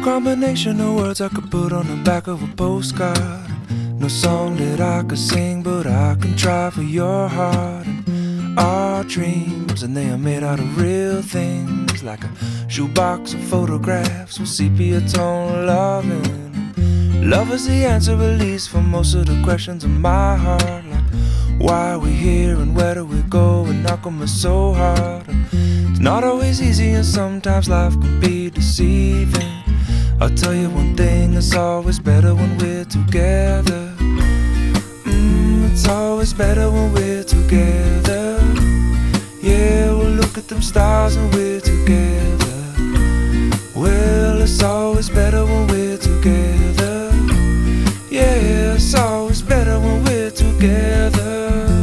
combination of words I could put on the back of a postcard. No song that I could sing, but I can try for your heart. And our dreams, and they are made out of real things, like a shoebox of photographs with sepia tone loving. Love is the answer, at least, for most of the questions in my heart, like why are we here and where do we go, and how come it's so hard. It's not always easy, and sometimes life can be deceiving. I'll tell you one thing, it's always better when we're together. It's always better when we're together. Yeah, we'll look at them stars and we're together. Well, it's always better when we're together. Yeah, it's always better when we're together.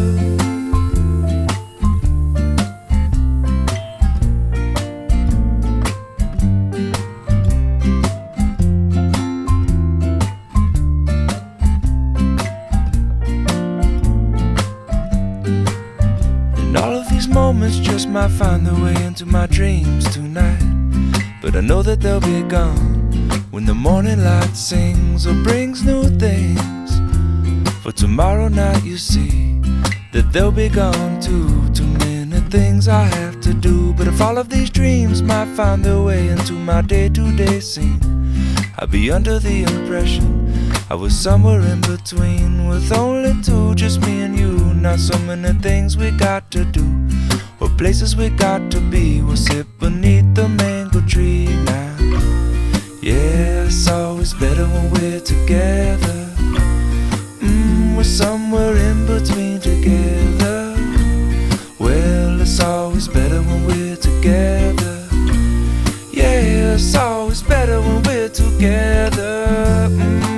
Moments just might find their way into my dreams tonight, but I know that they'll be gone when the morning light sings or brings new things. For tomorrow night you see that they'll be gone too. Too many things I have to do, but if all of these dreams might find their way into my day-to-day scene, I'd be under the impression I was somewhere in between, with only two, just me and you. Not so many things we got to do, or places we got to be. We'll sit beneath the mango tree now. Yeah, it's always better when we're together. We're somewhere in between together. Well, it's always better when we're together. Yeah, it's always better when we're together.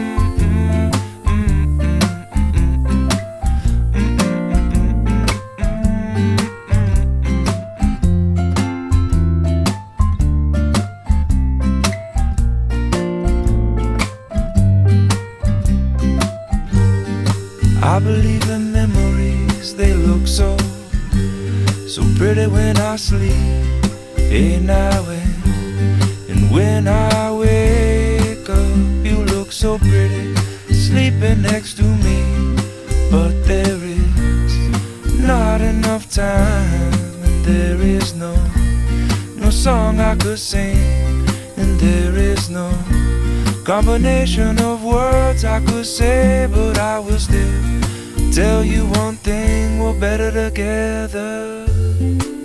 I believe in memories, they look so pretty when I sleep. Hey now and when I wake up, you look so pretty sleeping next to me. But there is not enough time, and there is no song I could sing, and there is no combination of words I could say, but I will still tell you one thing, we're better together.